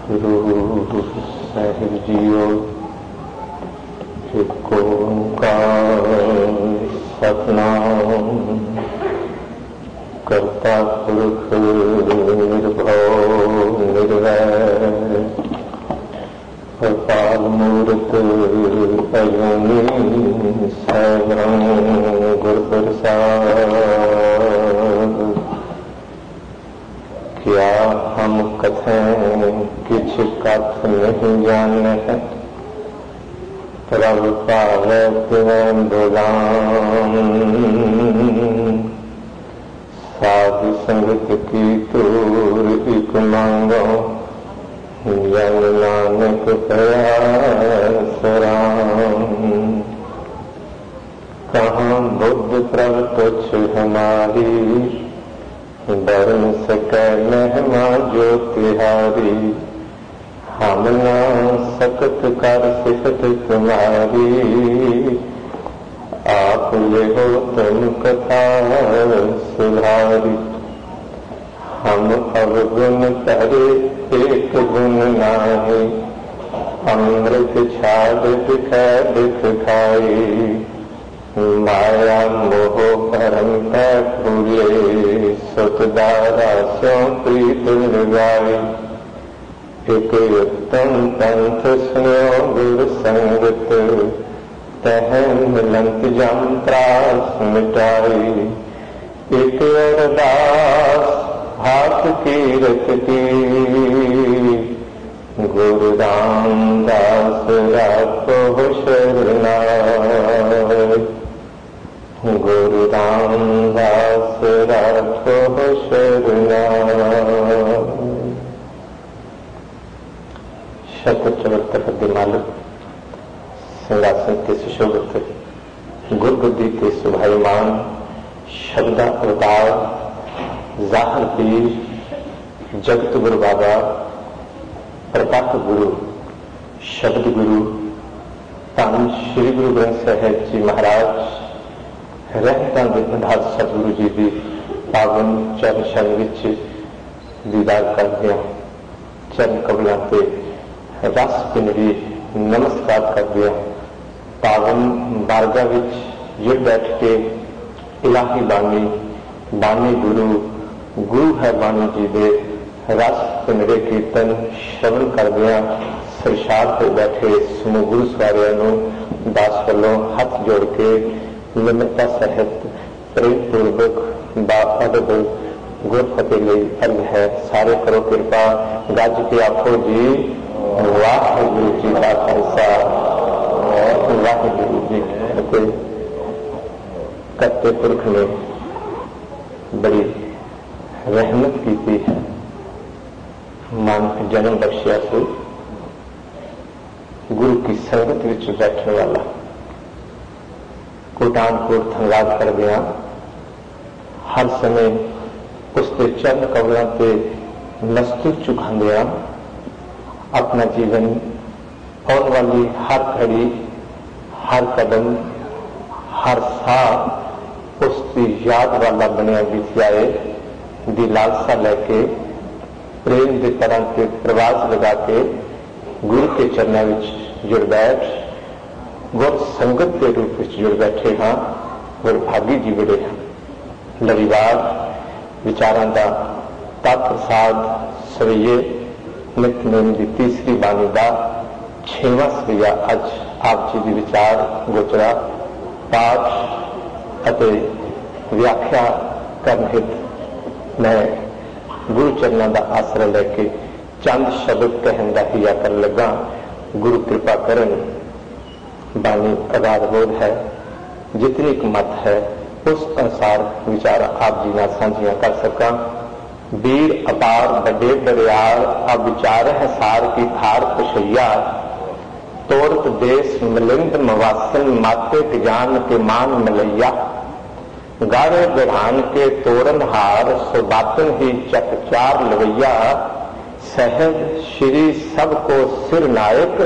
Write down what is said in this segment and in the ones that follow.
गुरु साहिब जियो एक ओंकार सतनाम करता पुरख निर्भव निर्वैर अकाल मूर्त अजूनी सैरं गुर प्रसाद। क्या हम कथें किछ कथ नहीं जाने, प्रभ पावै तिवैं बुलान। साधु संगत की तूर इक मांगो, जन नानक प्रयास राम। कहाँ बुद्ध प्रभ तुच्छ हमारी, बरन सकै महिमा जो तिहारी। हम ना सकत कर सिफत तुम्हारी, आप लेहो तुम कथा सुधारी। हम अवगुण तरे एक गुण नाहि, अमृत छाड़ दिखै दिख खाई। माया मोह परम फूले, सुतदारा स्यों प्रीत लगाई। एक उत्तम पंथ सुनो गुरु संगत, तह मिलंत जम त्रास मिटाई। एक अरदास हाथ कीरत की, गुरु रामदास राखो शरणाई। गुरु रामदास राखो शरणाई। शत चौहत्तर दिमालक सिंहासन के सुशोभित, गुरगुद्दी के सुभायमान, शब्दा अवतार जाहर पीर, जगत गुरु बाबा, प्रताप गुरु, शब्द गुरु, धन श्री गुरु ग्रंथ साहिब जी महाराज, रहमतां दे भंडार सतगुरु जी की पावन चरण छन विच दीदार करदे हां। चरण कमलां ते रस पिंडी नमस्कार करदे हां। पावन बारगा विच जुड़ बैठ के इलाही बानी, बानी गुरु, गुरु है बानी जी दे रस पिंडे कीर्तन श्रवण करदियां सरशाद पर बैठे समूह गुरु सवारियां नूं दास वल्लों हथ जोड़ के निमरता सहित प्रेम पूर्वक बाअदब गुर फतेह लई अर्ज है। सारे करो कृपा, गज के आखो जी वाहिगुरू जी का खालसा, वाहिगुरू जी की फतेह। करते पुरख ने बड़ी रहमत की है, मानक जन्म बख्शिया से गुरु की संगत विच बैठने वाला। कोटानकोट धन्यवाद कर दिया, हर समय उसके चरण कमलों पे मस्तूर चुकांदिया। अपना जीवन आने वाली हर घड़ी, हर कदम, हर साह उसकी याद वाला बनया बिथियाए दी लालसा लेके प्रेम के तरह के प्रवास लगा के गुरु के चरणों में जुड़ बैठ गुर संगत के रूप में जुड़ बैठे हाँ। गुर भागी जी बड़े हैं। लड़ीवार विचारों का तत् प्रसाद सवैये नितनेम की तीसरी बाणी का 6वां सवैया अज आप जी की विचार गोचरा पाठ अते व्याख्या करने हित मैं गुरु चरणों का आसरा लेके चंद शब्द कहन का हिया कर लगा। गुरु कृपा करन, बाणी आधार बोध है, जितनी मत है उस अनुसार विचार आप जी नाल सांझियां कर सका। वीर अपार बड़े दरियार, अब विचार है सार की थार पुछैया। तोरत देश मिलिंद मवासन, माते ज्ञान के मान मिलैया। गाड़े बिहान के तोरन हार, सुबातन ही चकचार लवैया। सहज श्री सबको सिर नायक,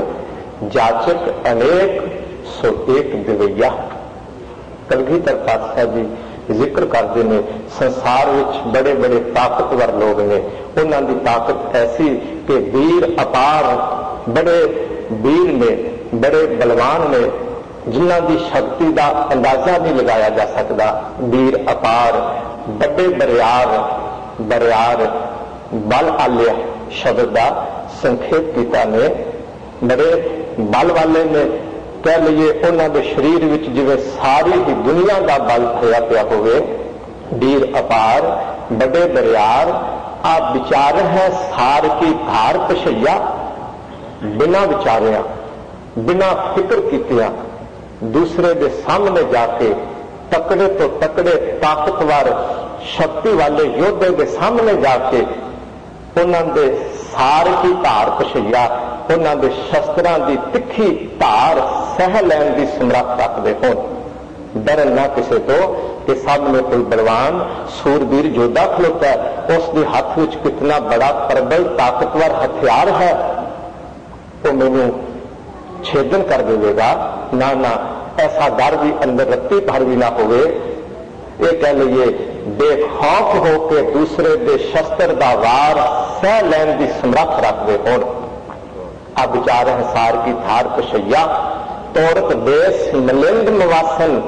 जाचक अनेक सो एक दिवैया। कलगीधर पातशाह जी ਜ਼ਿਕਰ ਕਰਦੇ ਨੇ। ਸੰਸਾਰ ਵਿੱਚ बड़े बड़े ताकतवर लोग ने, उन्हां दी ताकत ऐसी कि वीर अपार, बड़े वीर ने, बड़े बलवान ने, जिन्हां दी शक्ति का अंदाजा नहीं लगाया जा सकता। वीर अपार, बड़े बरियार, बरियार बल आलिया शब्द का संखेप किया ने। बड़े बल वाले ने, कह लीए उन्होंने शरीर विच जिवें सारी ही दुनिया का बल भरिया पिया होवे। वीर अपार, बड़े बरियार, आप विचार है सार की धार पछैया, बिना विचारिया, बिना फिक्र कीतिया दूसरे के सामने जाके तकड़े तो तकड़े ताकतवर शक्ति वाले योद्धे के सामने जाके उन्होंने सार की धार पछैया, उन्होंने शस्त्रां की तिखी धार सह लैन की समर्थ रखते हो। डरन ना किसी तो कि सामने कोई बलवान सूरबीर योद्धा खलोता है, उसके हाथ में कितना बड़ा प्रबल ताकतवर हथियार है, तो मैनू छेदन कर देगा। ना ना, ऐसा डर भी अंदर रत्ती भर भी ना होवे। ये कह लीए बेखौफ होकर दूसरे के शस्त्र का वार सह लैन की समर्थ रखते हो। अब विचार है सार की धार पछैया, तोड़त देश मलिंद मवासन,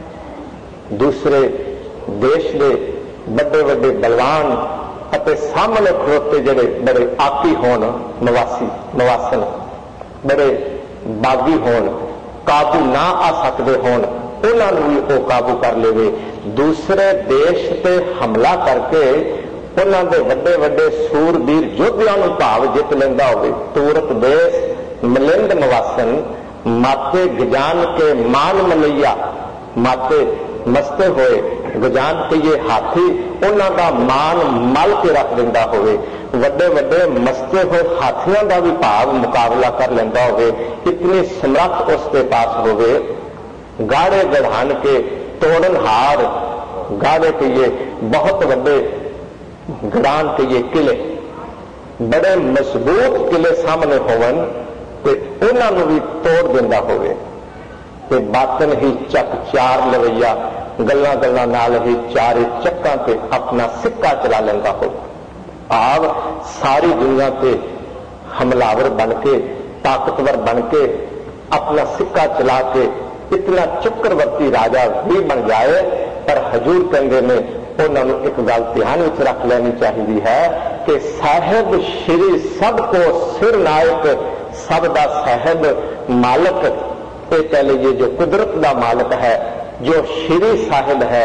दूसरे देश के बड़े बड़े बलवान अते सामने खड़ोते जड़े बड़े आकी होन, मवासन बड़े बागी होन, काबू ना आ सकते होन, उन्होंने भी वो काबू कर लेवे। दूसरे देश से हमला करके उन्होंने बड़े बड़े सूरबीर योद्धियां नूं भाव जित लेंदा होवे। तूरत देश मलिंद मवासन, माते गजान के मान मलैया, माते मस्ते होए गजान के ये हाथी उन्हां दा मान मल के रख दिंदा होवे। वड्डे वड्डे मस्ते हुए हाथियों का भी भाव मुकाबला कर लेंदा होवे। इतनी समर्थ उसके पास होवे। गाड़े गढ़ान के तोड़न हार, गाड़े के ये बहुत बड़े गढ़ान के ये किले, बड़े मजबूत किले सामने होवन ते उन्होंने भी तोड़ दिंदा होवे। ते बातन ही चक चार लवैया, गल्लां गल्लां नाल ही चारे चक्कां ते अपना सिक्का चला लेंदा हो। आप सारी दुनिया पे हमलावर बन के, ताकतवर बन के, अपना सिक्का चला के इतना चक्रवर्ती राजा भी बन जाए। पर हजूर कहते ने उन्होंने एक गल ध्यान में रख लेनी चाहिए है कि साहिब श्री सबको सिर नायक, सबदा साहिब मालक, ये कह लीजिए जो कुदरत का मालक है, जो श्री साहिब है,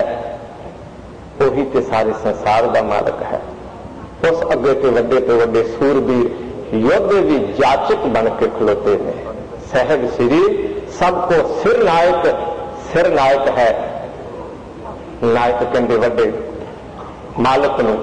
वही ते सारे संसार का मालक है। उस अगे के वड्डे सूरबीर योद्धे भी जाचक बन के खलोते हैं। साहिब श्री सबको सिर नायक है। नायक कहते वड्डे मालक नूं,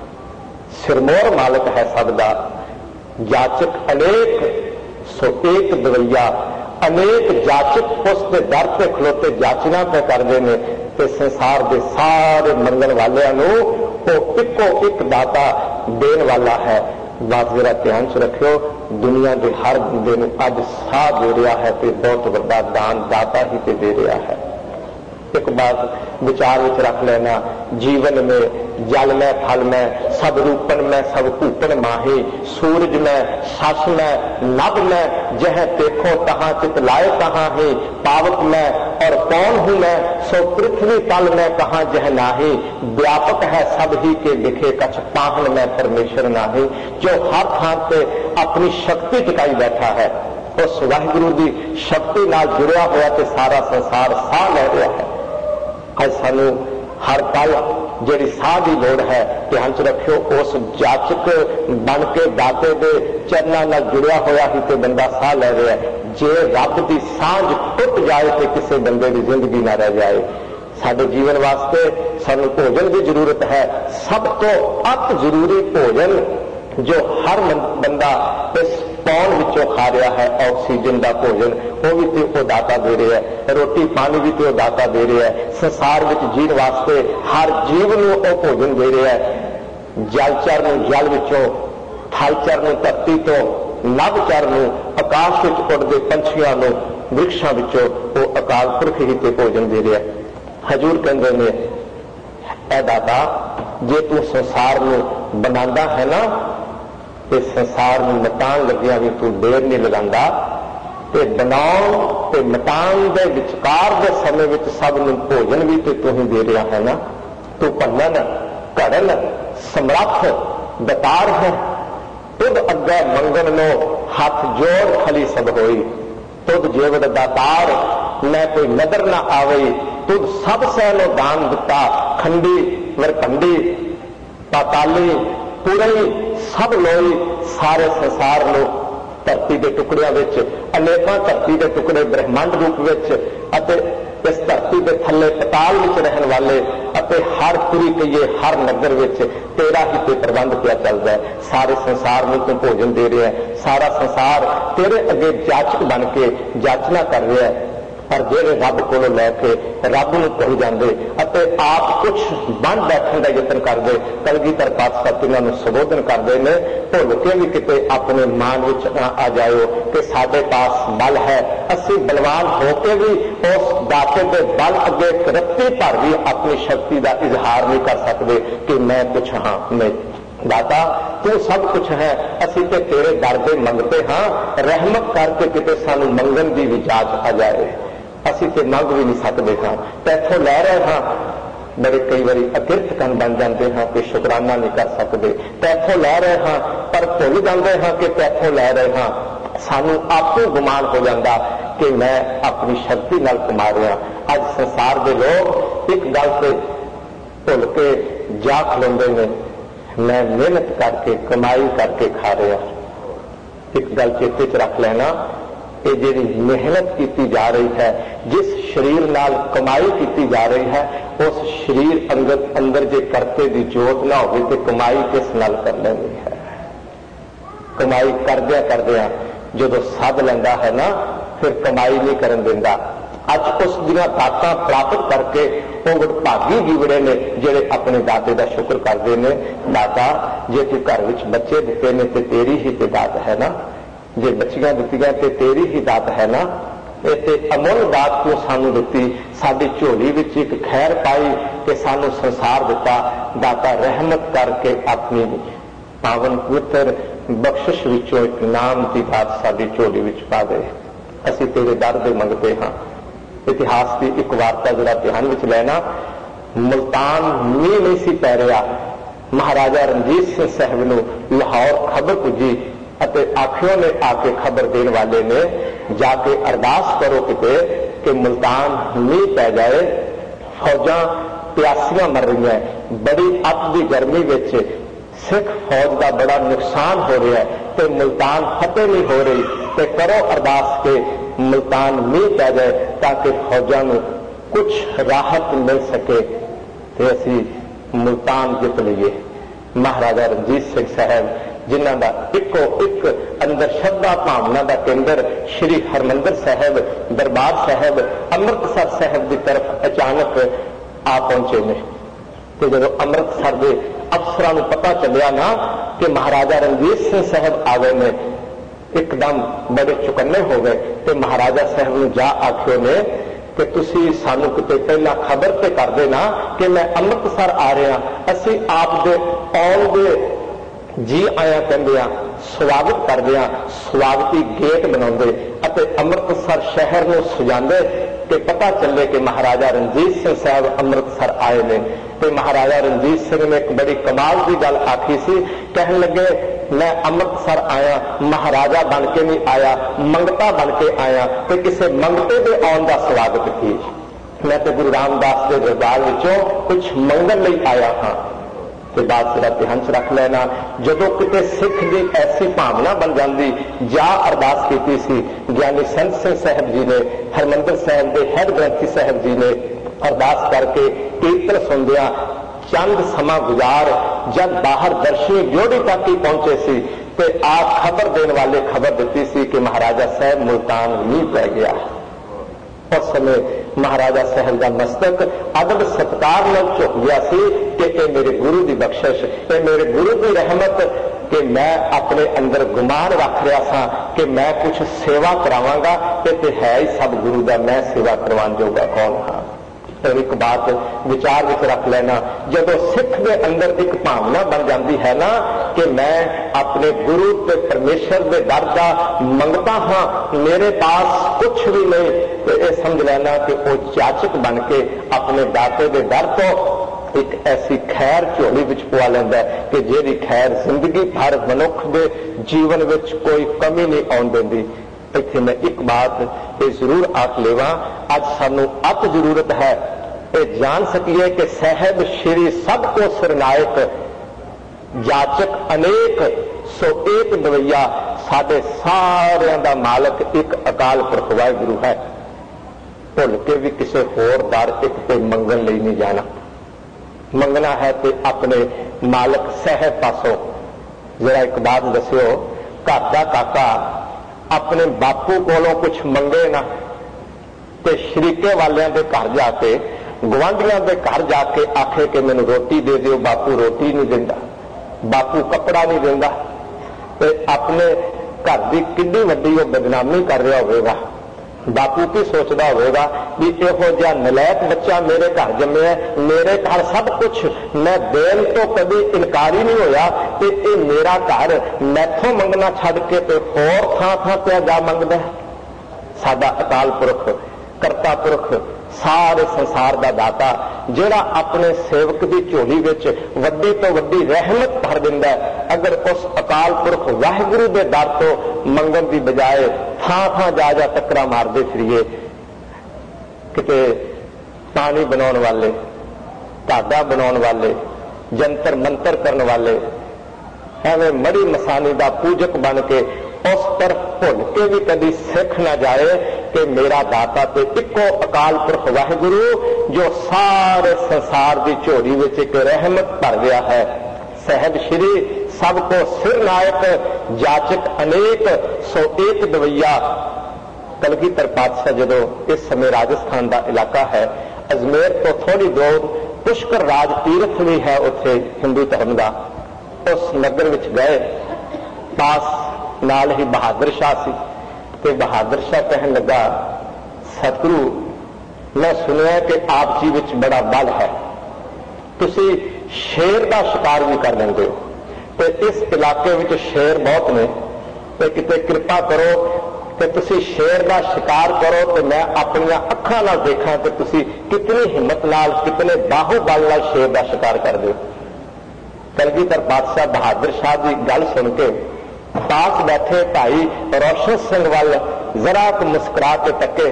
सिरमौर मालक है सबदा। जाचक अनेक, सो एक दवैया, अनेक जाचक उसके दर से खलोते जाचना पे करते हैं। तो संसार के सारे मंगन वालों को इको एक दाता देन वाला है। बात जरा ध्यान च रखियो, दुनिया के हर बंदे नूं अज साह दे रहा है तो बहुत बड़ा दान दाता ही तो दे रहा है। एक बात विचार में रख लेना, जीवन में जल में फल में सब रूपन में सब कूपन माही, सूरज में सस में नभ में, जह देखो तहां चित लाए तहां ही, पावक में और कौन हूं मैं, सो पृथ्वी तल में कहां जह नाही, व्यापक है सब ही के दिखे कछ पाहन में परमेश्वर नाही। जो हर थां पे अपनी शक्ति टिकाई बैठा है, उस वाहिगुरु की शक्ति नाल जुड़िया होया तो सारा संसार साह ले रहा है। आज सानू हर पल जिहड़ी साह की लोड़ है, ध्यान च रखियो, उस जाचक बन के दाते दे चरनां नाल जुड़िया होया ही तो बंदा साह ले रहा है। जे रब की सांझ टुट जाए तो किसी बंदे की जिंदगी ना रह जाए। साडे जीवन वास्ते सानू भोजन की जरूरत है, सब तो अत जरूरी भोजन जो हर बंदा इस पौन विचों खा रहा है, ऑक्सीजन का भोजन, वो भी तो दाता दे रहा है। रोटी पानी भी तो दाता दे रहा है। संसार में जीण वास्ते हर जीव नूं वो भोजन दे रहा है। जलचर नूं जल विचों, थलचर नूं धरती तो, नभचर नूं आकाश विच उड़दे पंछियां नूं वृक्षां विचों वो अकाल पुरख ही ते भोजन दे रहा है। हजूर कहते हैं ऐ दाता जे तू संसार में बनांदा है ना ते संसार में मटान लग्या भी तू देर नहीं लगांदा ते बनाउण ते मटान दे विचकार दे समय विच सब नूं भोजन भी ते तू ही दे रहा है ना। तू भंडन घड़न समर्थ दतार है तुद अगे मंगन नो हाथ जोड़ खली सब होई। तुद जेवड़ दातार मैं कोई नदर ना आवे तुद सब सैनो दान दिता खंडी वरखंडी पाताली पूरी सब लोई सारे संसार लो धरती के टुकड़िया अनेकों धरती के टुकड़े ब्रह्मांड रूप विच अते इस धरती के थले पताल विच रहन वाले अते हर पूरी कहिए हर नगर विच तेरा ही ते प्रबंध किया चलता है। सारे संसार में तू भोजन दे रहा है, सारा संसार तेरे अगे जाचक बन के जाचना कर रहा है। पर जेड़े रब कोलों लैके रब नूं भुल जांदे अते आप कुछ बन बैठण दा यतन करदे कलगीधर पातशाह तिन्हां नूं संबोधन करदे ने भुल के भी किते अपने मान विच ना आ जाओ कि साडे पास बल है, असीं बलवान होके भी उस दाते दे बल अगे रत्ती भर भी अपनी शक्ति का इजहार नहीं कर सकते कि मैं कुछ हाँ मैं दाता तू सब कुछ है, असीं ते तेरे दर दे मंगते हाँ, रहमत करके किते सानू मंगन की भी जाच आ जाए। असीं ते मंग भी नहीं सकते हाँ, तैथों लै रहे हाँ, बड़े कई बार अकिरत कन बन जाते हाँ कि शुकराना नहीं कर सकते। तैथों लै रहे हाँ पर भुल जाते हाँ कि तैथों लै रहे हाँ, सानू आपको गुमान हो जाता कि मैं अपनी शक्ति नाल कमा रहा। अज संसार के लोग एक गल से भुल के जा खलोंदे ने मैं मेहनत करके कमाई करके खा रहा। एक गल चेते च रख लेना ये जी मेहनत की जा रही है, जिस शरीर नाल कमाई की जा रही है उस शरीर अंदर जे करते की जोत ना हो तो कमाई किस नाल कर लेनी है। कमाई करदिया जो सद लेंदा है ना फिर कमाई नहीं करन देंदा। अज उस दियां दातां प्राप्त करके वो भागी जीवड़े ने जेड़े अपने दाते का शुक्र करते हैं। दाता जे तू घर विच बच्चे दिते ने ते तेरी ही ते दात है ना, जे बच्चियां दित्तियां ते तेरी ही दात है ना। इत्थे अमुल दात तू सानू दित्ती, साडी झोली विच एक खैर पाई कि सानू संसार दिता। दाता रहमत करके अपनी पावन पवित्र बख्शिश विचों एक नाम की बात साडी झोली विच पा दे। असीं तेरे दर दे मंगते हाँ। इतिहास की एक वार्ता जरा ध्यान विच लेना। मुल्तान मीह नहीं सी पै रहा, महाराजा रणजीत सिंह साहब नूं लाहौर खबर पुजी अते आखियों ने आके खबर देने वाले ने जाके अरदास करो किते कि मुल्तान मीह पै जाए, फौजां प्यासियां मर रही हैं, बड़ी अत की गर्मी विच सिख फौज का बड़ा नुकसान हो रहा है तो मुल्तान फतेह नहीं हो रही, तो करो अरदास के मुल्तान मीह पै जाए ताकि फौजां नूं कुछ राहत मिल सके तो असी मुल्तान जित लीए। महाराजा रणजीत सिंह साहब जिन्हां दा इको एक अंदर श्रद्धा भावना का केंद्र श्री हरमंदिर साहब दरबार साहब अमृतसर साहब की तरफ अचानक आ पहुंचे ने। तो जब अमृतसर के अफसरां नूं पता चलिया ना कि महाराजा रणजीत सिंह साहब आ गए ने, एकदम बड़े चुकन्ने हो गए। तो महाराजा साहब नूं जा आखियो ने कि तुसी सानू किते पहला खबर ते कर देना कि मैं अमृतसर आ रहा, असी आप दे आउण दे जी आया कहंदे आ स्वागत करदे आ, स्वागती गेट बनाउंदे अते अमृतसर शहर नूं सजांदे कि पता चले कि महाराजा रणजीत सिंह साहब अमृतसर आए ने। तो महाराजा रणजीत सिंह ने एक बड़ी कमाल की गल आखी सी, कहने लगे मैं अमृतसर आया महाराजा बन के नहीं आया, मंगता बन के आया, तो किसी मंगते के आने का स्वागत की। मैं तो गुरु रामदास के दरबार विचों कुछ मंगन लई आया हाँ। तो बात जरा ध्यान च रख लेना, जदों किते सिख की ऐसी भावना बन जाती, जा अरदास की सी ज्ञानी संत सिंह साहब जी ने, हरमंदिर साहब के हैड ग्रंथी साहब जी ने अरदास करके कीर्तन सुनदिया चंद समा गुजार जब बाहर दर्शनी ड्योढ़ी तक ही पहुंचे सी तो आप खबर देने वाले खबर दी सी कि महाराजा साहब मुल्तान मीह पै गया। उस समय महाराजा साहब का मस्तक अदब सत्कार नाल झुक गया सी कि ये मेरे गुरु की बख्शिश, ये मेरे गुरु की रहमत कि मैं अपने अंदर गुमान रख रहा था कि मैं कुछ सेवा करावांगा, ये तो है ही सब गुरु का, मैं सेवा करवाने जोगा कौन हाँ। एक बात विचार विच रख लेना, जब सिख के अंदर एक भावना बन जाती है ना कि मैं अपने गुरु ते परमेश्वर के दर का मंगता हाँ, मेरे पास कुछ भी नहीं, तो यह समझ लेना कि वह जाचक बन के अपने दाते के दर तो एक ऐसी खैर झोली विच पवा लैंदा है कि जिहदी खैर जिंदगी भर मनुख के जीवन विच कोई कमी नहीं आउण दिंदी। इत्थे मैं एक बात ये जरूर आख लेवां, अज सानू अत जरूरत है ये जान सकीए कि साहिब श्री सबको सिरनायक जाचक अनेक सो एक दवैया साडे सारियां दा मालक एक अकाल पुरख वाहिगुरू है। भुल के भी किसी होर दर एक ते मंगण लई नहीं जाना, मंगना है तो अपने मालक साहिब पासों। जरा एक बात दस्यो, घर का काका अपने बापू कोलों कुछ मंगे ना तो शरीके वालियां दे घर जाके गुआंढियां दे घर जाके आखे कि मैनू रोटी दे दिओ, बापू रोटी नहीं दिंदा, बापू कपड़ा नहीं दिंदा, तो अपने घर की किड्डी वड्डी वो बदनामी कर रहा होगा। बापू की सोचता होगा भी इहो जिहा नलैक बच्चा मेरे घर जम्मिया, मेरे घर सब कुछ मैं देन तो कभी इनकार ही नहीं होया, तो ये मेरा घर मैथों मंगना छड़ के तो होर थां थां पे जा मंगदा है। साडा अकाल पुरख करता पुरख सारे संसार का दाता जिहड़ा अपने सेवक की झोली विच वड्डी तो वड्डी रहमत भर दिंदा है, अगर उस अकाल पुरख वाहिगुरू के दर तो मंगण की बजाय थां थां जा जा टक्करा मारदे फिरीए, किते पानी बनाने वाले, धागा बनाने वाले, जंतर मंतर करने वाले, एवं मड़ी मसानी का पूजक बन के उस तरफ भुल के भी कभी सिख ना जाए कि मेरा दाता तो इको अकाल पुरख वाहिगुरू जो सारे संसार की झोली में एक रहमत भर गया है। साहिब श्री सबको सिरनायक जाचक अनेक सो एक दवैया। कलगीधर पातशाह जो इस समय राजस्थान का इलाका है, अजमेर तो थोड़ी दूर पुष्कर राज तीर्थ भी है उत्थे हिंदू धर्म का, उस नगर विच गए, पास नाल ही बहादुर शाह सी, ते बहादुर शाह कहन लगा सतगुरु मैं सुनिया कि आप जी विच बड़ा बल है, तुसी शेर का शिकार भी कर लेंदे हो, तो इस इलाके विच शेर बहुत ने, तो किते कृपा करो कि तुसी शेर का शिकार करो तो मैं अपन अखां नाल देखा कि तुसी कितनी हिम्मत नाल कितने बाहुबल नाल शेर का शिकार कर दो। कलगीधर पातशाह बहादुर शाह की गल सुन के पास बैठे भाई रोशन सिंह वाल जरा मुस्कुरा के तके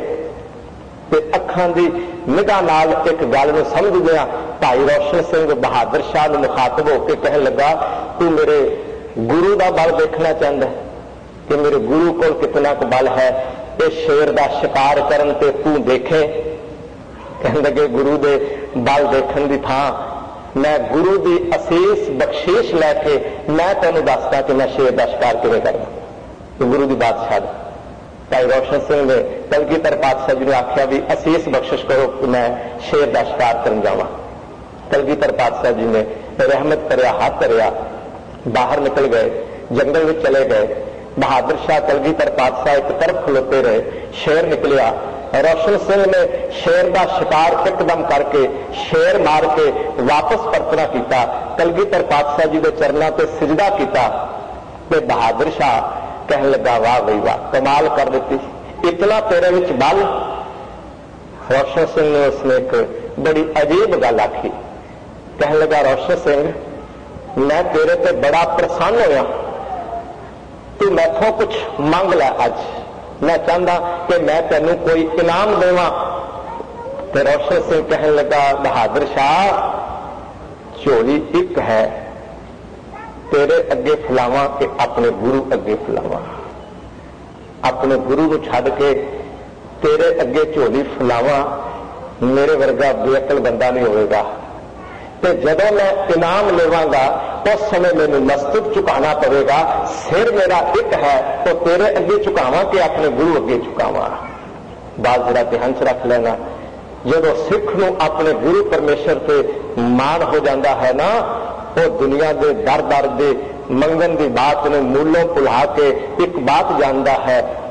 ते अखां की निगाह नाल एक गल में समझ गया। भाई रोशन सिंह बहादुर शाह ने मुखातब होकर कहन लगा तू मेरे गुरु का बल देखना चाहता है कि मेरे गुरु को कितना क बल है, इस शेर का शिकार करन ते तू देखे। कहन लगे गुरु के बल देखने की थां मैं गुरु की असीस बख्शीश लैके मैं तेन दसदा कि मैं शेर का शिकार किवें करना। तो गुरु की बात छड़ भाई रोशन सिंह ने कलगीधर पातशाह जी ने आख्या भी असीस बख्शिश करो कि मैं शेर का शिकार करन जावां। कलगीधर पातशाह जी ने रहमत करया, हाथ करया, बाहर निकल गए, जंगल में चले गए। बहादुर शाह कलगीधर पातशाह एक तरफ खलोते रहे, शेर निकलिया। रोशन सिंह ने शेर का शिकार एकदम करके शेर मार के वापस परतना किया। कलगीधर पातशाह जी के चरणों पर सिजदा किया तो बहादुर शाह कहने लगा वाह बई वाह, कमाल कर देती, इतना तेरे विच बल। रोशन सिंह ने उसने एक बड़ी अजीब गल आखी, कहने लगा रोशन सिंह मैं तेरे पे बड़ा प्रसन्न होया, तू मैथों कुछ मंग लै, अज मैं चाहता कि मैं तेनू कोई इनाम देवां। तो रोशन सिंह कहने लगा बहादुर शाह झोली एक है, तेरे अगे फुलावां कि अपने गुरु अगे फुलावां। अपने गुरु को छड़ के तेरे अगे झोली फुलावां, मेरे वर्गा बेअकल बंदा नहीं होगा। तो जदों मैं इनाम लेवांगा उस समय मैनू मस्तक झुकाना पड़ेगा। सिर मेरा एक है तो तेरे अगे झुकावां कि अपने गुरु अगे झुकावां। बात जरा ध्यान च रख लेना, जदों सिख नूं अपने गुरु परमेश्वर से मान हो जाता है ना, वो दुनिया के दर दर के मंगन की बात ने मूलों भुला के एक बात जानता है,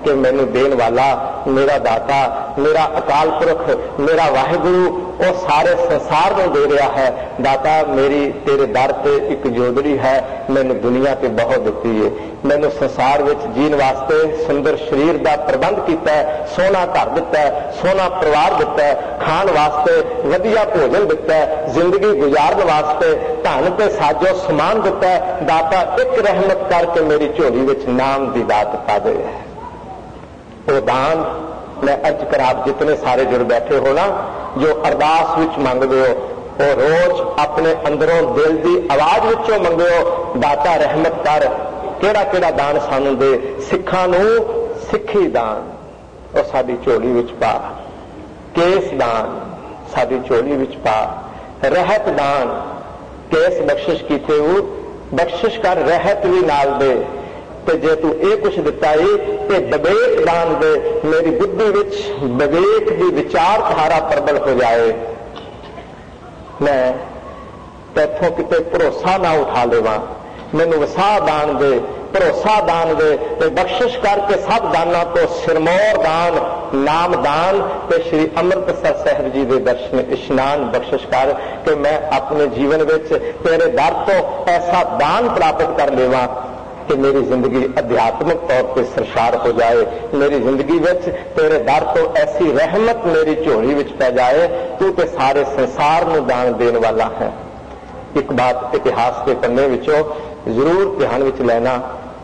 कि मैनू देण वाला मेरा दाता, मेरा अकाल पुरख, मेरा वाहिगुरु वो सारे संसार में दे रहा है। दाता मेरी तेरे दर ते एक जोदड़ी है, मैनू दुनिया ते बहुत दिती है, मैनू संसार विच जीण वास्ते सुंदर शरीर का प्रबंध किया है, सोहना घर दिता है, सोहना परिवार दिता है, खाण वास्ते वधिया भोजन दिता है, जिंदगी गुजारन वास्ते धन ते साजो समान दिता है। दाता एक रहमत करके मेरी झोली विच नाम दी दात पा दे। वो दान मैं अज कर आप जितने सारे जुड़ बैठे हो ना, जो अरदास विच मंगदे हो, वो रोज अपने अंदरों दिल की आवाज विचों मंगो, दाता रहमत कर, केड़ा केड़ा दान सानू दे, सिखां नूं सिखी दान वो साडी झोली विच पा, केस दान साडी झोली विच पा, रहत दान केस बख्शिश कीते हो बख्शिश कर, रहत भी नाल दे, ते जे तू ये कुछ दिता है ते विवेक दान दे, मेरी बुद्धि विच विवेक की विचारधारा प्रबल हो जाए, मैं तैथों किते भरोसा ना उठा लेवा, मैनू वसा दान दे, भरोसा दान दे, ते बख्शिश करके सब दाना तो सिरमौर दान, नाम दान ते श्री अमृतसर साहिब जी के दर्शन इशनान बख्शिश कर कि मैं अपने जीवन विच तेरे दर तो ऐसा दान प्राप्त कर लेवा कि मेरी जिंदगी अध्यात्मिक तौर पर सरशार हो जाए, मेरी जिंदगी विच तेरे दर तो ऐसी रहमत मेरी झोली विच पै जाए, तू ते सारे संसार नूं दान देने वाला है। एक बात इतिहास के पन्ने विचों जरूर ध्यान विच लेना,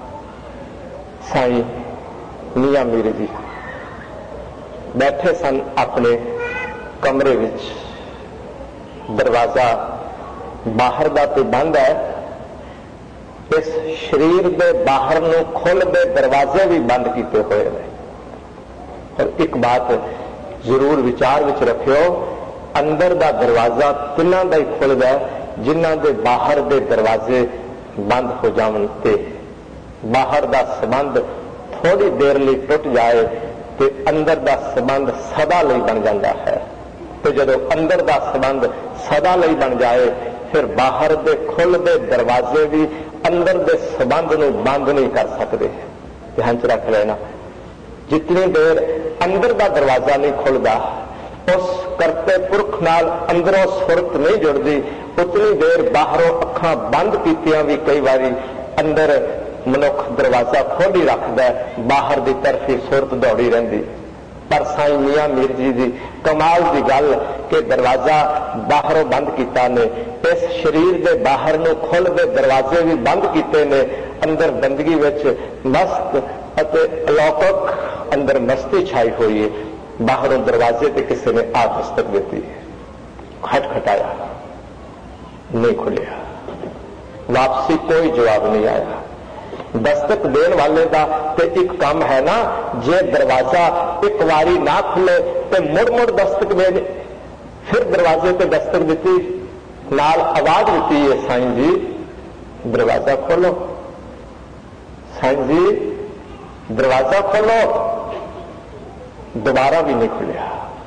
साईं मियां मीर जी बैठे सन अपने कमरे विच, दरवाजा बाहर का तो बंद है, इस शरीर के बाहर नूं खुलदे दरवाजे भी बंद किए हुए हैं। और एक बात जरूर विचार विच रखियो, अंदर का दरवाजा तिन्हां दा ही खुलदा है जिन्हां दे बाहर दे दरवाजे बंद हो जावन ते बाहर का संबंध थोड़ी देर लिए टुट जाए तो अंदर का संबंध सदा लई बन जाता है। तो जदों अंदर का संबंध सदा लई बन जाए, फिर बाहर दे खुलदे दरवाजे भी अंदर दे संबंध नूं बंद नहीं कर सकते। ध्यान च रख लेना, जितनी देर अंदर का दरवाजा नहीं खुलता, उस करते पुरख नाल अंदरों सुरत नहीं जुड़ती, उतनी देर बाहरों अखां बंद कीतियां भी कई बारी अंदर मनुख दरवाजा खोल ही रखता है, बाहर की तरफ ही सुरत दौड़ी रही। पर साईं मियां मीर जी की कमाल की गल कि दरवाजा बाहरों बंद किया ने, इस शरीर के बाहर नूं खुलदे दरवाजे भी बंद किए ने, अंदर बंदगी विच मस्त अते अलौकिक अंदर मस्ती छाई हुई है। बाहरों दरवाजे पे किसी ने आ दस्तक दी, खटखटाया, नहीं खुलिया, वापसी कोई जवाब नहीं आया। दस्तक देने वाले का तो एक काम है ना, जे दरवाजा एक बारी ना खुले तो मुड़ मुड़ दस्तक दे, फिर दरवाजे पे दस्तक दी, नाल आवाज दी है, साईं जी दरवाजा खोलो, साईं जी दरवाजा खोलो, दोबारा भी नहीं खुलिया।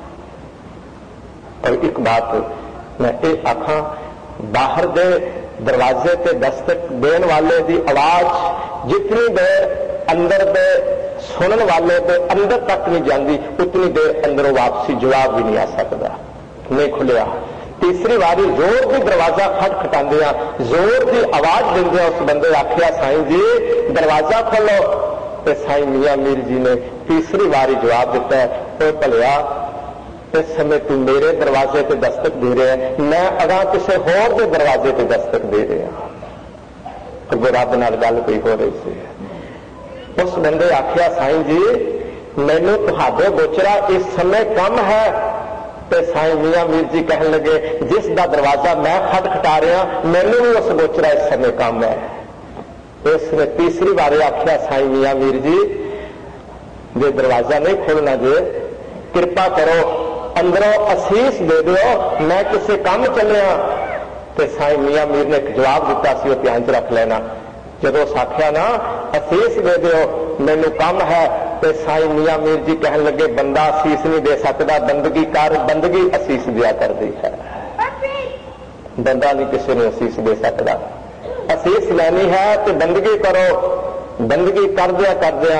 और एक बात मैं ये आखा, बाहर दे दरवाजे ते दस्तक देने वाले की आवाज जितनी देर अंदर दे सुनने वाले के अंदर तक नहीं जाती, उतनी देर अंदरों वापसी जवाब भी नहीं आ सकता। नहीं खुलिया, तीसरी बारी जोर की दरवाजा खटखटांदियां, जोर की आवाज देंदियां उस बंदे आखिया, साईं जी दरवाजा खोलो। तो साईं मियां मीर जी ने तीसरी बारी जवाब दिता है, तो भलिया इस समय तू मेरे दरवाजे पे दस्तक दे रहे हैं, मैं अगा किसी होर के दरवाजे पे दस्तक दे रहा। तो रब नाल गल कोई हो रही थी। उस बंदे आखिया, साईं जी मैनू तुहाडे गोचरा इस समय कम है। तो साईं मियां मीर जी कहन लगे, जिस दा दरवाजा मैं खटखटा रहा, मैनू भी उस गोचरा इस समय कम है। उसने तीसरी बार आखिया, साईं मियां मीर जी जे दरवाजा नहीं खोलना, जे कृपा करो अंदरों असीस दे दो, मैं किसी काम चलिया। तो साईं मियां मीर ने एक जवाब दिता सी, ध्यान च रख लेना, जदों आख्या ना असीस दे दो मैनू काम है, तो साईं मियां मीर जी कहन लगे, बंदा असीस नहीं दे सकता, बंदगी कर, बंदगी असीस दिया करती है। बंदा नहीं किसी ने असीस दे सकता, असीस लेनी है तो बंदगी करो, बंदगी कर दिया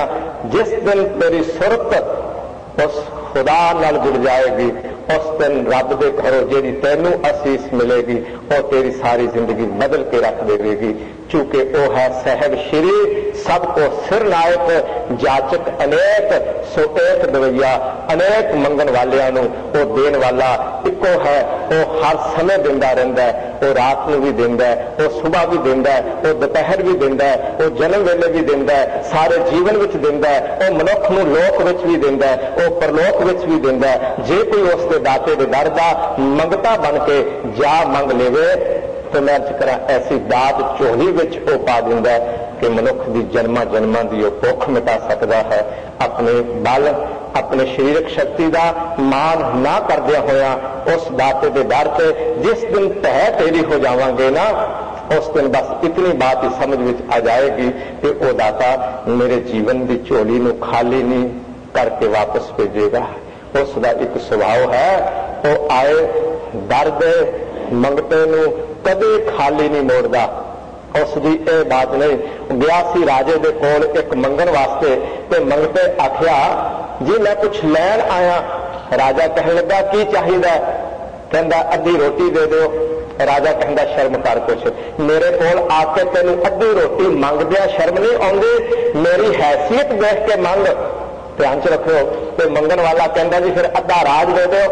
जिस दिन तेरी सुरत उस खुदा नाल जुड़ जाएगी, उस दिन रब दे घरों जेड़ी तैनू असीस मिलेगी वो तेरी सारी जिंदगी बदल के रख देगी। चूंकि वो है साहब श्री सबको सिर नायक जाचक अनेक सो एक दवैया अनेक मंगन वालियां नू वो देन वाला इको है। वो हर समय दिंदा रहिंदा है, वो रात नू भी दिंदा है, वो सुबह भी दिंदा है, वो दोपहर भी दिंदा है, वो जन्म वेले भी दिंदा है, सारे जीवन विच दिंदा है, वो मनुख नू लोक विच भी दिंदा है, वो परलोक विच भी दिंदा है। जे कोई उस दे दाते दे दर दा मंगता बन के जा मंग लेवे तो मैं अर्ज करा ऐसी दात झोली विच वो पा दिंदा है कि मनुख की जन्मां जन्मां दी भुख मिटा सकता है। अपने बल अपने शरीरक शक्ति का मान ना करदे होया उस दाते दे दर से जिस दिन तह तेरी हो जावांगे ना, उस दिन बस इतनी बात ही समझ में आ जाएगी कि वो दाता मेरे जीवन की झोली नू खाली नहीं करके वापस भेजेगा। उसका एक स्वभाव है, वो आए दर्द मंगते नू कदे खाली नहीं मोड़दा। उसकी यह बात नहीं। गया सी राजे दे कोल एक मंगन वास्ते ते मंगते आख्या जी मैं कुछ लैन आया। राजा कहने लगा की चाहिए? कहंदा अद्धी रोटी दे दो। राजा कहंदा शर्म कर कुछ, मेरे कोल आके तेनू अद्धी रोटी मंगदिया शर्म नहीं आउंदी, मेरी हैसियत देख के मंग। ध्यान च रखो। तो मंगन वाला कहंदा जी फिर अद्धा राज दे दो।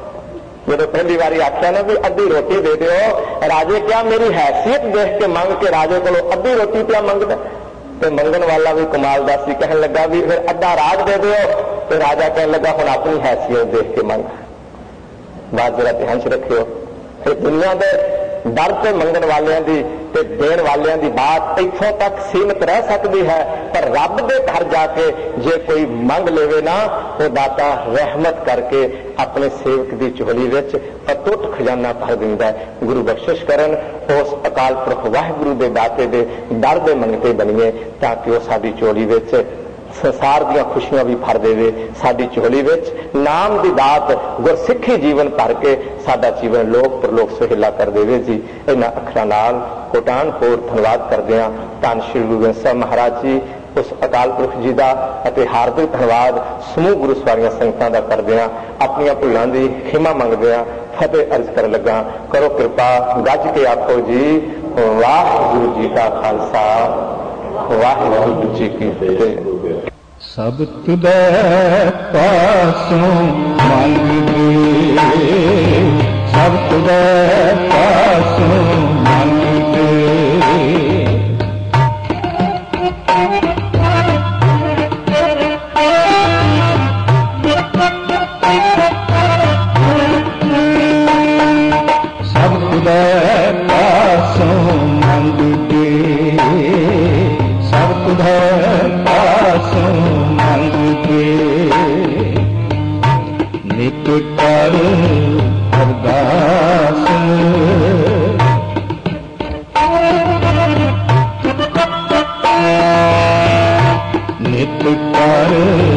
जो पहली बारी आख्या ना भी अद्धी रोटी दे दो, राजे क्या मेरी हैसियत देख के मंग के राजे को अद्धी रोटी क्या मंगदा। तो मंगन वाला भी कमालदार सी कहने लगा भी फिर अद्धा राज दे दो। तो राजा कहने लगा हुण अपनी हैसियत देख के मंग। बात जरा ध्यान च रखियो। फिर दुनिया के डर से मंगन वालियां दी ते देण वालियां दी बात इत्थों तक सीमित रह सकती है, पर रब दे घर जाके जे कोई मंग लेवे ना, वो दाता रहमत करके अपने सेवक दी झोली विच अटुट खजाना भर दिंदा है। गुरु बख्शिश करन उस अकाल पुरख वाहिगुरु दे दाते दे डर दे मंगते बनीए ताकि वो साडी झोली विच संसार दी खुशियां भी भर देवे, साडी झोली विच नाम दी दात गुरसिੱਖੀ जीवन भर के साडा जीवन लोक परलोक सुहेला कर देवे जी। इन्हां अखरां नाल कोटान होर धन्नवाद करदे हां धन श्री गुरु ग्रंथ साहिब महाराज जी उस अकाल पुरख जी का अते हार्दिक धन्नवाद समूह गुरु सवारियां संगतां दा करदे हां। अपनियां भुलां दी खिमा मंगदे हां। फतेह अर्ज कर लगा। करो कृपा गज के आखो जी वाहिगुरू जी का खालसा वाहिगुरू जी की फतेह। सब तुदै पासों मंगदे, सब तुदै पासों मंगदे, सब तुदै पासों मंगदे, सब तुदै पासों मंगदे, नित कर अरदास, नित कर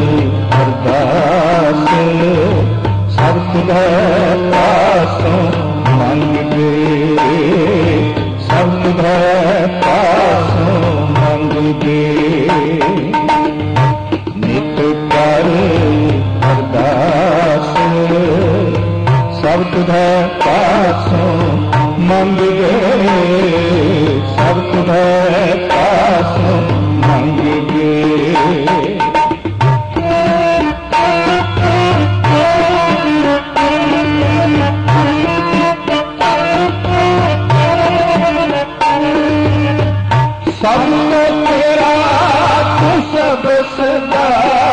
अरदास, सब तुदै पासों मंगदे, सब तुदै पासों मंगदे, नित कर अरदास, सब तुदै पासों मंगदे, सब तुदै पासों मंगदे। सब तो तेरा तू सब सदा,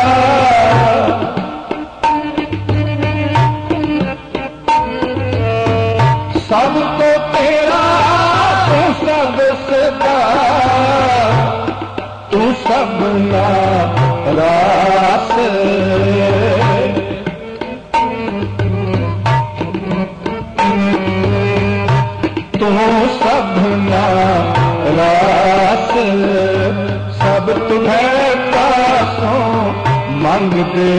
सब तो तेरा तू सब सदा, तू सब ना रास, तू सब ना रास, सब तुझे पासों मंगदे,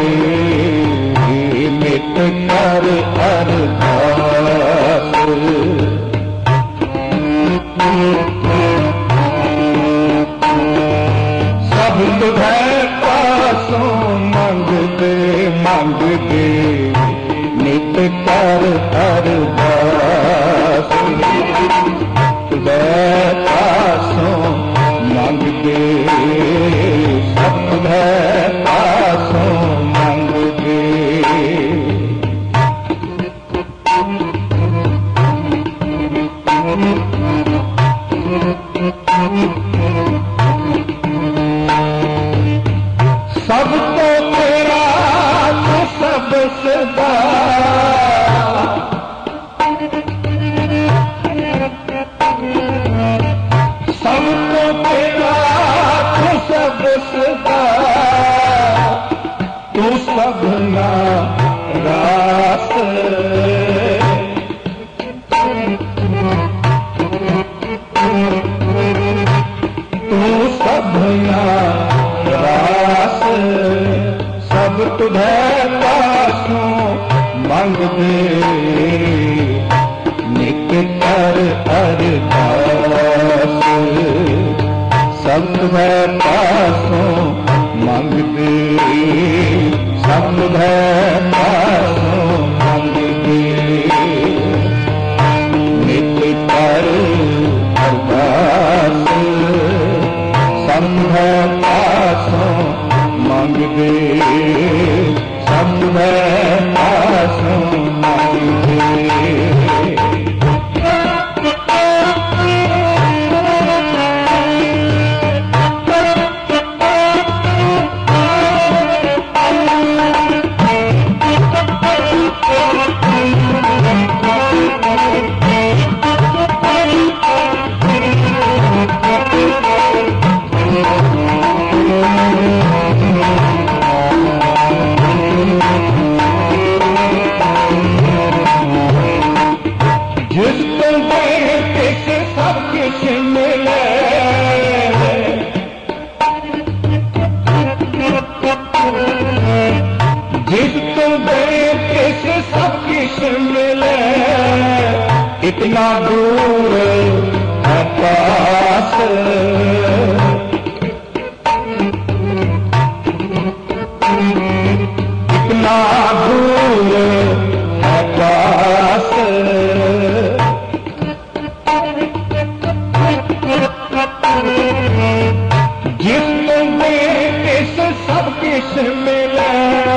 नित कर अरदास, सब तुझे सबको तेरा तो सब सदा, सबको तेरा तो सब सदा, तू सबना रास, तू सबना रास, सब तुझे पासों मंग दे, नित कर अरदास, सब तुझे पासों मंग दे, सब तुझे पासों मंग दे, नित कर अरदास, सब तुझे पासों मंग दे, सब तुझे पासों मंग दे। जिसको देते से सब कुछ मिले, जिसको देते से सब कुछ मिले, इतना दूर है पास, इतना दूर है पास, जिसको देते से सब कुछ मिले,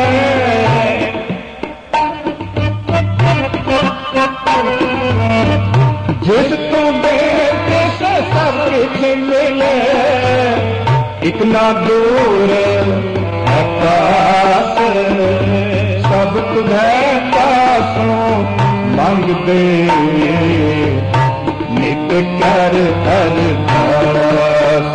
जिसको देते से सब कुछ मिले, इतना दूर है पास, सब तुझे पासों मंग दे, नित कर अरदास,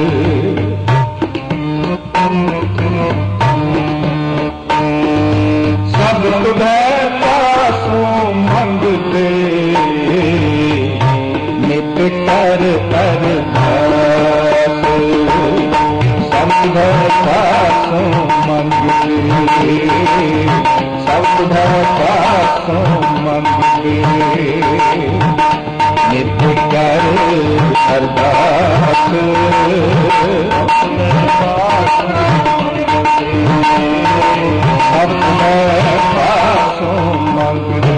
सब तुझे पासों मंग दे, नित कर अरदास, सब तुझे पासों मंग दे, सब तुझे पासों मंग दे, नित कर अरदास, सब तुझे पासों मंग दे।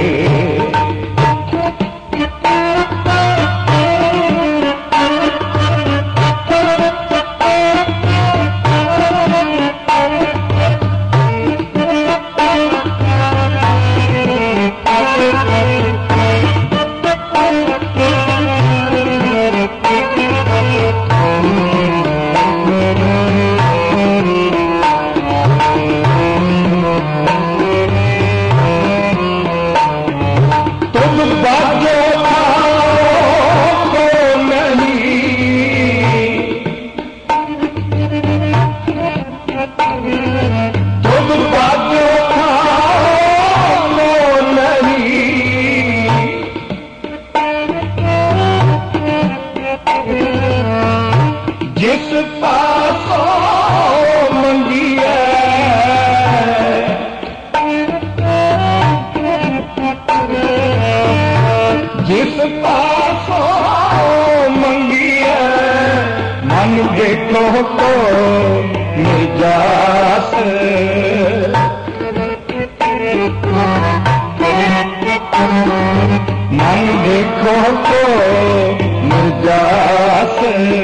जिस पासों मंगिए, जिस पासों मंगिए, मन देखो तो निर्जास, मन देखो तो निर्जास,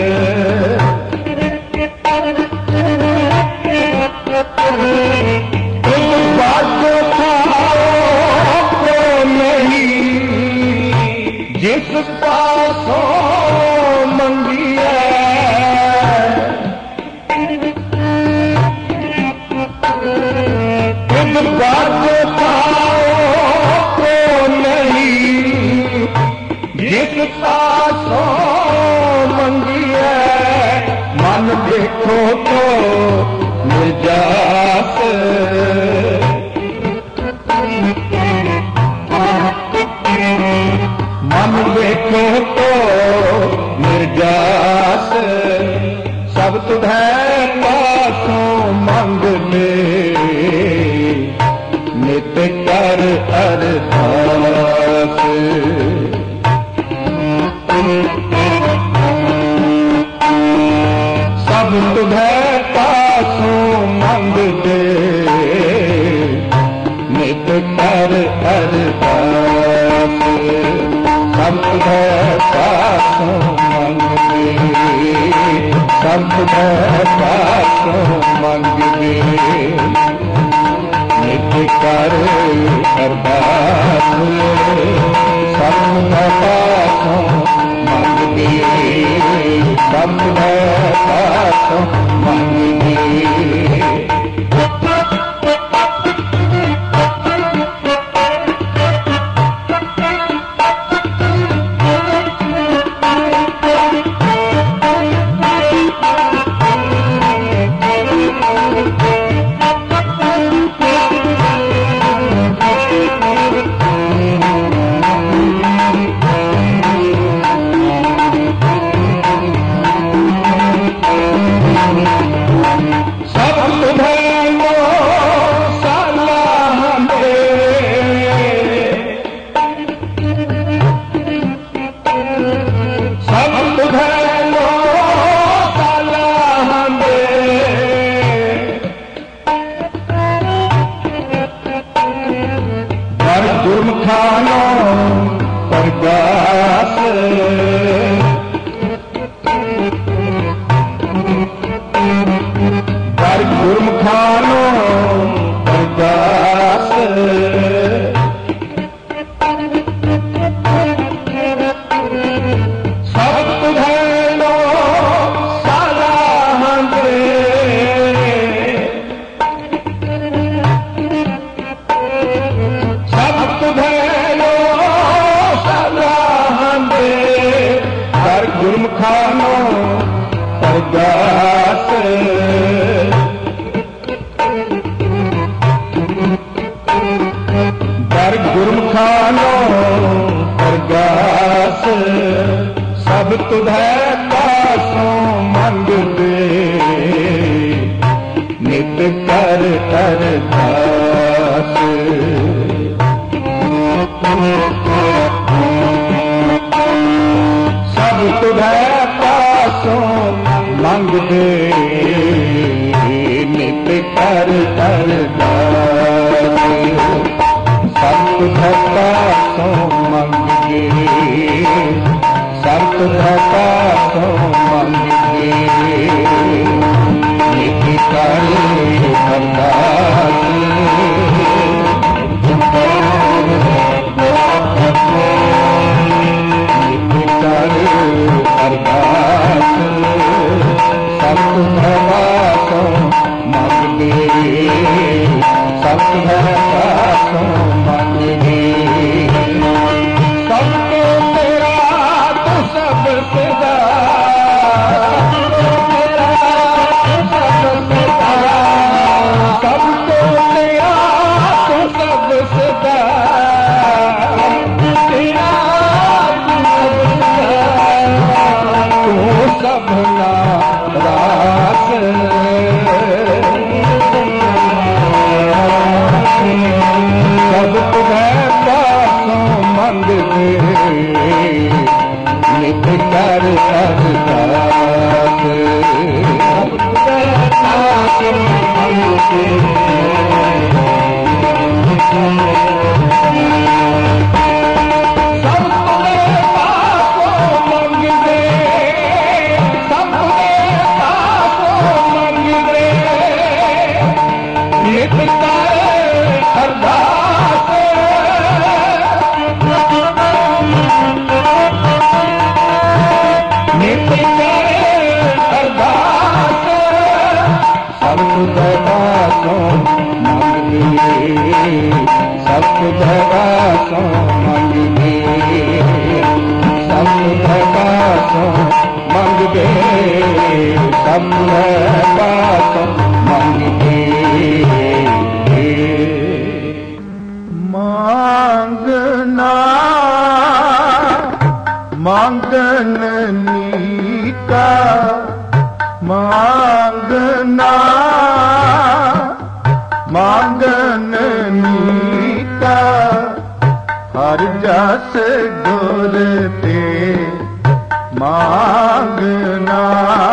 तुम बात था तो नहीं, जिस पासों मंगिए खुद बात को नहीं, जिस पासों मंगिए मन देखो तो निजात, मन देखो तो निर्जास, सब तुझे पासों मंग ले नित कर अरदास। सब तुझे पासों मंग ले नित कर अरदास। सब तुझे पासों मंग ले, सब तुझे पासों मंग ले नित कर अरदास। सब तुझे पासों मंग ले, सब तुझे पासों मंग ले। सब तुझे पासों मंग ले नित कर अरदास। सब तुझे पासों मंग ले नित कर अरदास। सब तुझे पासों मंग ले, सब तुझे पासों मंग ले नित कर अरदास। नित कर अरदास। सब तुझे पासों मंग ले, सब तुझे पासों मंग ले। सबको तेरा तो सबसे सबको तेरा तो सो मंगदे सत भवा सो मंगदे सत भवा सो मंगदे सत भवा सो मंगदे मांगना मांगन नीता मांगना मांगन नीता हर जस गुर ते मांगना